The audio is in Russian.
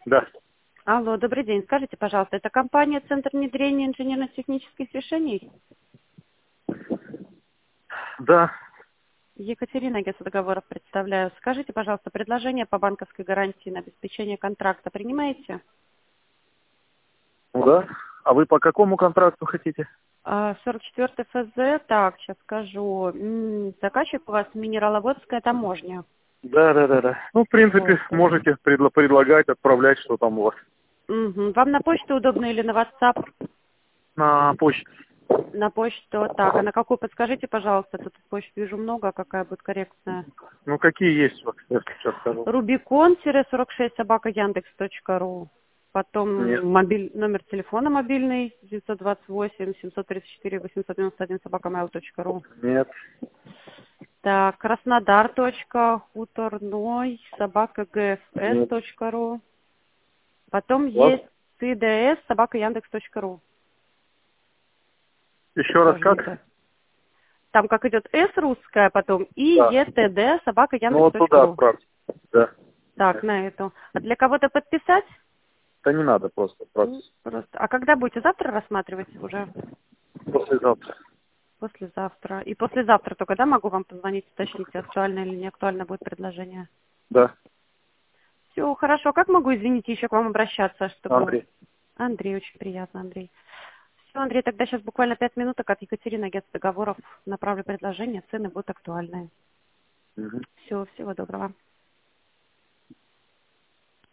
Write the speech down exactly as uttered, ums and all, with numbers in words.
Да. Алло, добрый день. Скажите, пожалуйста, это компания «Центр внедрения инженерно-технических решений»? Да. Екатерина, агентство договоров, представляю. Скажите, пожалуйста, предложение по банковской гарантии на обеспечение контракта принимаете? Ну да. А вы по какому контракту хотите? А, сорок четвёртый эф зэ, так, сейчас скажу. М, Заказчик у вас Минераловодская таможня. Да, да, да, да. Ну, в принципе, Вот. можете предло- предлагать, отправлять, что там у вас. Мгм. Вам на почту удобно или на WhatsApp? На почту. На почту, так, а на какую подскажите, пожалуйста, тут почт вижу много, какая будет корректная. Ну, какие есть у вас, я сейчас скажу. Рубикон-сорок шесть собака Яндекс точка ру. Нет. Потом мобиль, номер телефона мобильный девятьсот двадцать восемь семьсот тридцать четыре восемьсот девяносто один собака mail точка ру. Нет. Так, Краснодар. точка Хуторной собака гэ эф эс Нет. точка ру. Потом У вас? есть тэ дэ эс собака Яндекс точка ру. Еще раз Тоже не как? то. Там как идет С русская, потом и Да. е тэ дэ собака Ну, Яндекс вот точка туда ру. отправьте. Да. Так, на эту. А для кого-то подписать? Да не надо просто. М, Просто Просто. А когда будете? Завтра рассматривать уже? послезавтра. Послезавтра. И послезавтра только, да, могу вам позвонить, уточнить, актуально или не актуально будет предложение? Да. Все, хорошо. Как могу, извините, еще к вам обращаться, чтобы... Андрей. Андрей, очень приятно, Андрей. Все, Андрей, тогда сейчас буквально пять минуток от Екатерины, агентства договоров, направлю предложение, цены будут актуальны. Мгм. Все, всего доброго.